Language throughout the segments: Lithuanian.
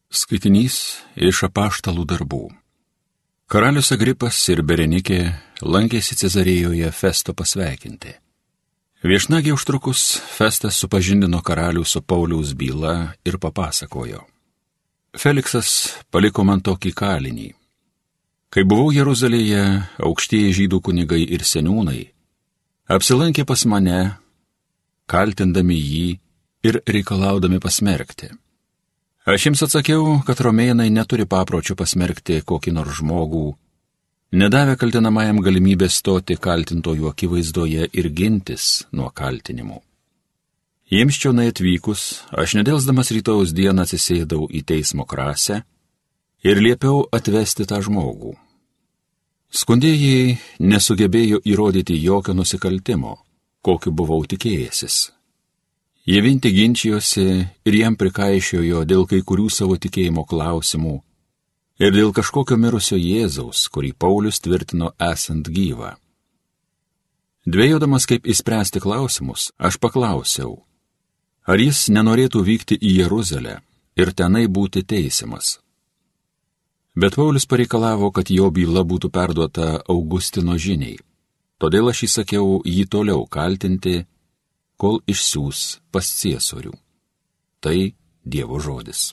Skaitinys iš Apaštalų darbų. Karalius Agripas ir Berenikė lankėsi Cezarėjoje Festo pasveikinti. Viešnagiai užtrukus, Festas supažindino karalių su Pauliaus byla ir papasakojo. Feliksas paliko man tokį kalinį. Kai buvau Jeruzalėje, aukštieji žydų kunigai ir seniūnai apsilankė pas mane, kaltindami jį ir reikalaudami pasmerkti. Aš jiems atsakiau, kad romėnai neturi papročio pasmerkti kokį nors žmogų, nedavę kaltinamajam galimybę stoti kaltintojų akivaizdoje ir gintis nuo kaltinimų. Jiems čionai atvykus, aš nedelsdamas rytojaus dieną atsisėdau į teismo krasę ir liepiau atvesti tą žmogų. Skundėjai nesugebėjo įrodyti jokio nusikaltimo, kokiu buvau tikėjęsis. Jie vien tik ginčijosi ir jam prikaišiojo dėl kai kurių savo tikėjimo klausimų ir dėl kažkokio mirusio Jėzaus, kurį Paulius tvirtino esant gyvą. Dvejodamas, kaip išspręsti klausimus, aš paklausiau, ar jis nenorėtų vykti į Jeruzalę ir tenai būti teisiamas. Bet Paulius pareikalavo, kad jo byla būtų perduota Augustino žiniai, todėl aš įsakiau jį toliau kaltinti, kol išsiųs pas Ciesorių. Tai Dievo žodis.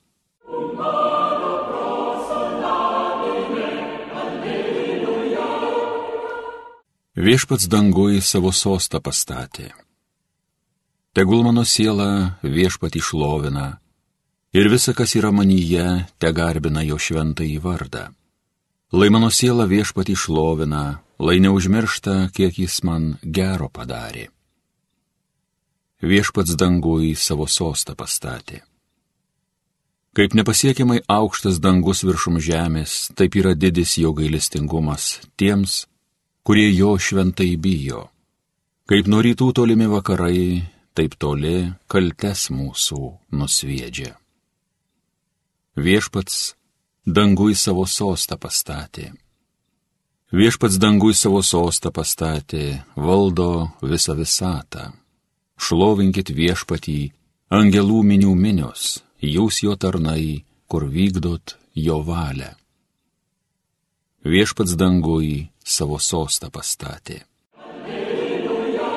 Viešpats danguj savo sostą pastatė. Tegul mano siela viešpatį šlovina ir visa, kas yra manyje, tegarbina jo šventąjį vardą. Lai mano siela viešpatį šlovina, lai neužmiršta, kiek jis man gero padarė. Viešpats danguj savo sostą pastatė. Kaip nepasiekiamai aukštas dangus viršum žemės, taip yra didis jo gailestingumas tiems, kurie jo šventai bijo. Kaip nuo rytų tolimi vakarai, taip toli kaltes mūsų nusviedžia. Viešpats danguj savo sostą pastatė. Viešpats danguj savo sostą pastatė, valdo visą visatą. Šlovinkit viešpatį, angelų minių minios, jūs jo tarnai, kur vykdot jo valią. Viešpats danguj savo sostą pastatė. Alleluja,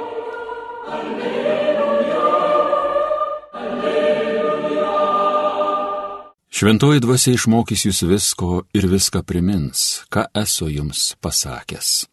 alleluja, alleluja. Šventoji dvasia išmokys jūs visko ir viską primins, ką esu jums pasakęs.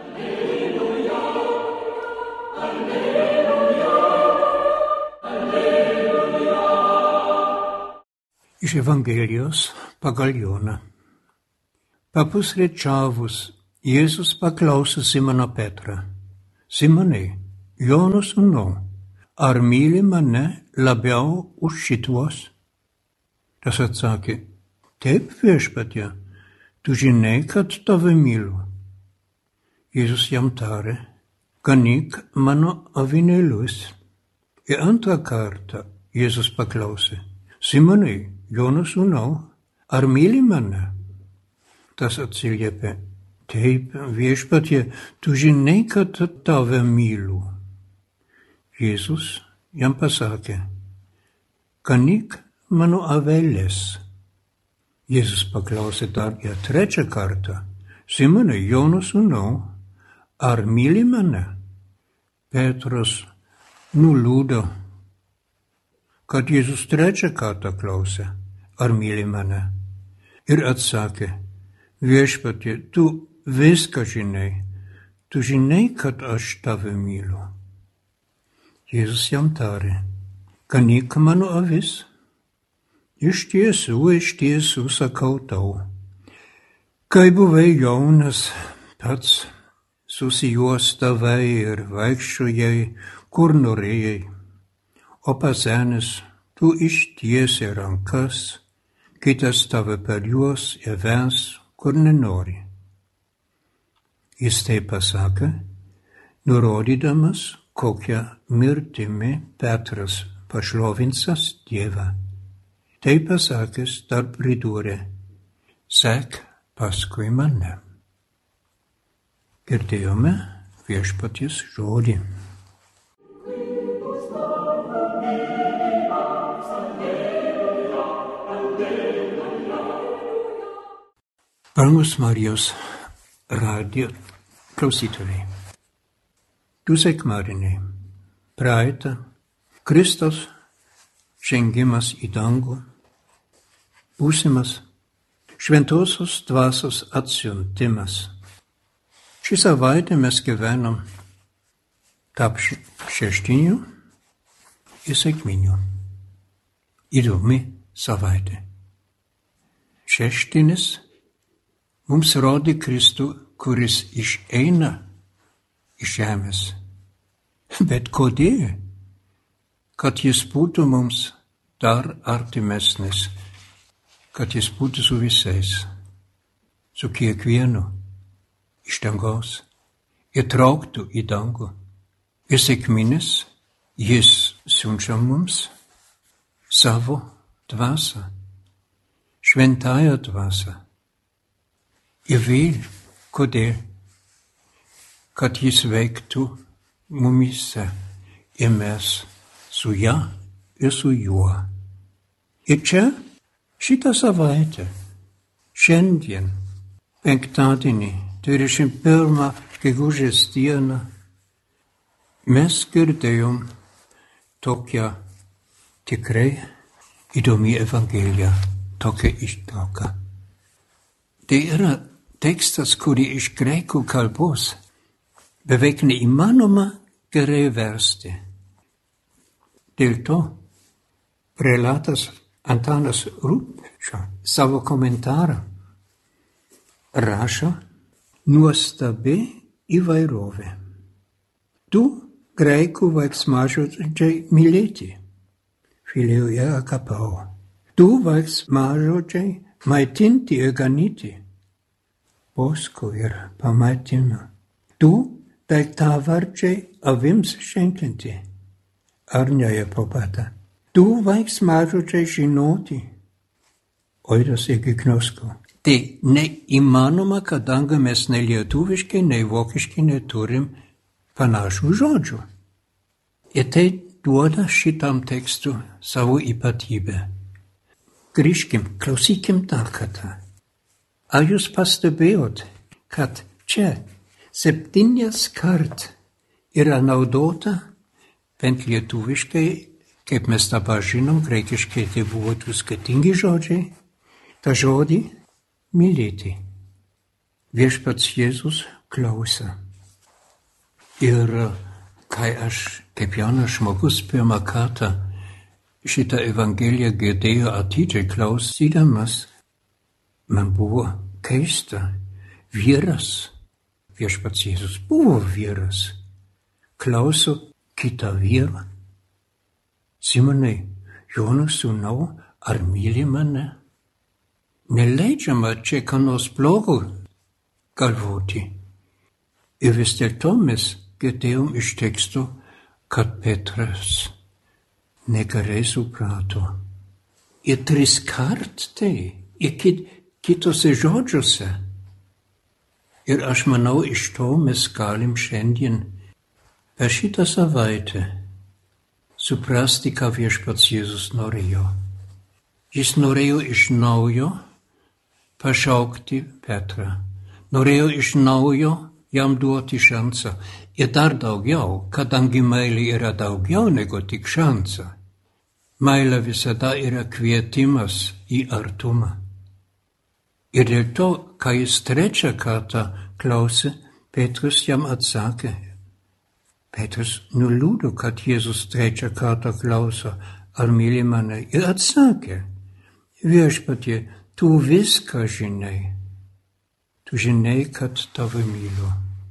Iš Evangelijos pagal Joną. Papusryčiavus, Jėzus paklausė Simoną Petrą: Simonai, Jono sūnau, ar myli mane labiau už šituos? Tas atsakė: Taip, viešpatie, tu žinai, kad tave myliu. Jėzus jam tarė: Ganyk mano avinėlius. Ir antrą kartą Jėzus paklausė: Simonai, Jono sūnau, ar myli mane? Tas atsiliepė: Taip, viešpatie, tu žinai, kad tave myliu. Jėzus jam pasakė: Ganyk mano aveles. Jėzus paklausė dar trečią kartą: Simonai, Jono sūnau, ar myli mane? Petras nuliūdo, kad Jėzus trečią kartą klausė: ar myli mane? Ir atsakė: Viešpatie, tu viską žinai, tu žinai, kad aš tave myliu. Jėzus jam tarė: Ganyk mano avis. Iš tiesų sakau tau, kai buvai jaunas, pats susijuostavai ir vaikščiojai, kur norėjai, o pasenęs tu ištiesi rankas, kitas tave per juos įves, kur nenori. Jis tai pasakė, nurodydamas, kokią mirtimi Petras pašlovinsas Dievą. Tai pasakęs dar pridūrė: Sek paskui mane. Girdėjome viešpaties žodį. Brangus Marijos radijo klausytojai. Du sekmadieniai. Praeitą Kristus žengimas į dangų, būsimas šventosios dvasios atsiuntimas. Šį savaitę mes gyvenam tarp šeštinių ir sekminių. Įdomi savaitė. Šeštinis mums rodė Kristų, kuris išeina iš žemės. Bet kodėl? Kad jis būtų mums dar artimesnis, kad jis būtų su visais, su kiekvienu iš dangaus, įtrauktų į dangų. Ir sekminis jis siunčia mums savo dvasią, šventąją dvasią. Ir vėl, kodėl? Kad jis veiktų mumise ir mes su ja ir su juo. Ir čia šitą savaitę, šiandien, penktadienį, 21 gegužės dieną, mes girdėjom tokią tikrai įdomi Evangelija, tokia ištrauka. Tai yra tekstas, kurį iš graikų kalbos beveik neįmanoma gerai versti. Dėl to prelatas Antanas Rubča savo komentarą rašo nuostabi įvairovė. Du graikų veiksmažodžiai mylėti, filioje agapao. Du veiksmažodžiai maitinti ir ganyti, bosko ir pamaitimą. Du daiktavardžiai avims šenkinti, arnioje popata. Du veiksmažodžiai žinoti, oidas ir gignosko. Tai neįmanoma, kadangi mes nei lietuviškai, nei vokiškai neturim panašių žodžių. Ir tai duoda šitam tekstu savo ypatybę. Grįžkim, klausykim dar kartą. Ar jūs pastebėjot, kad čia 7 kart yra naudota, bent lietuviškai, kaip mes dabar žinom, graikiškai tai buvo du skirtingi žodžiai, tą žodį mylėti. Viešpats Jėzus klausia. Ir kai aš, kaip jaunas žmogus, pirmą kartą šitą Evangeliją girdėjau atidžiai klausydamas, man buvo keista. Vyras, viešpats Jėzus buvo vyras, klauso kitą vyrą. Simonai, Jono sūnau, ar myli mane? Neleidžiama čia ką nors blogo galvoti. Ir vis dėlto mes girdėjom iš teksto, kad Petras negerai suprato. Ir 3 kart tai, ir kitose žodžiuose. Ir aš manau, iš to mes galim šiandien per šitą savaitę suprasti, ką viešpats Jėzus norėjo. Jis norėjo iš naujo pašaukti Petrą. Norėjo iš naujo jam duoti šansą. Ir dar daugiau, kadangi meilė yra daugiau negu tik šansą. Meilė visada yra kvietimas į artumą. Ir dėl to, kai jis 3 kartą klausė, Petrus jam atsakė. Petrus nuliūdo, kad Jėzus 3 kartą klauso, ar myli mane. Ir atsakė, viešpatie, tu viską žinai. Tu žinai, kad tave myliu.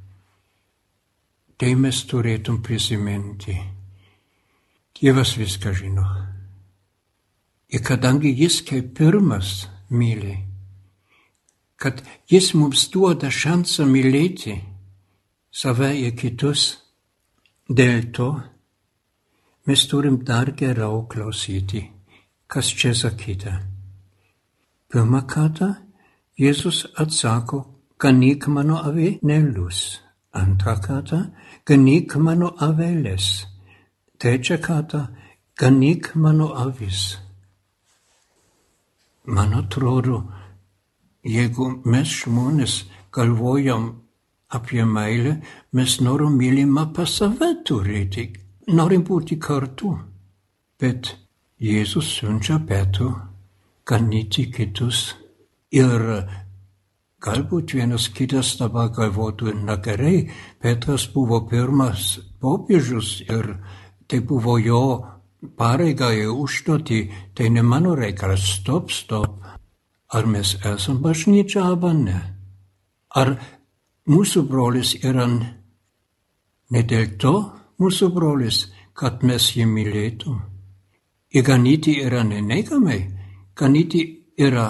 Tai mes turėtum prisiminti. Dievas viską žino. Ir kadangi jis kaip pirmas myli, kad jis mums duoda šansą mylėti save ir kitus, dėl to mes turim dar geriau klausyti, kas čia sakyta. Pirmą kartą Jėzus atsako, ganyk mano avinėlius. Antrą kartą, ganyk mano aveles. Trečią kartą, ganyk mano avis. Man atrodo, jeigu mes žmonės galvojam apie meilę, mes norim mylimą pas save turėti, norim būti kartu. Bet Jėzus siunčia Petrų ganyti kitus ir galbūt vienas kitas dabar galvotų, na gerai, Petras buvo pirmas popiežius ir tai buvo jo pareiga ir užduotį, tai ne mano reikalas. Stop. Ar mes esam bažnyčia arba ne? Ar mūsų brolis yra ne dėl to mūsų brolis, kad mes jį mylėtum? Ir ganyti yra ne neigiamai, ganyti yra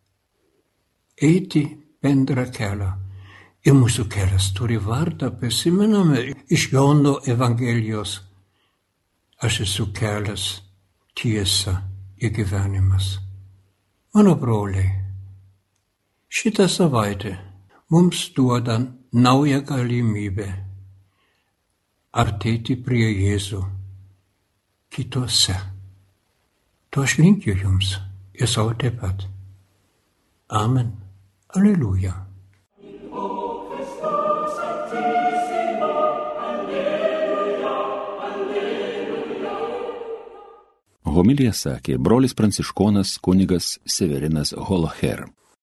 eiti bendrą kelią. Ir mūsų kelias turi vardą, prisimename iš Jono Evangelijos. Aš esu kelias, tiesa ir gyvenimas. Mano broliai, šitą savaitę mums duoda naują galimybę artėti prie Jėzų kituose. To aš linkiu jums ir savo taip pat. Amen. Alleluja. Homiliją sakė brolis pranciškonas kunigas Severinas Holoher.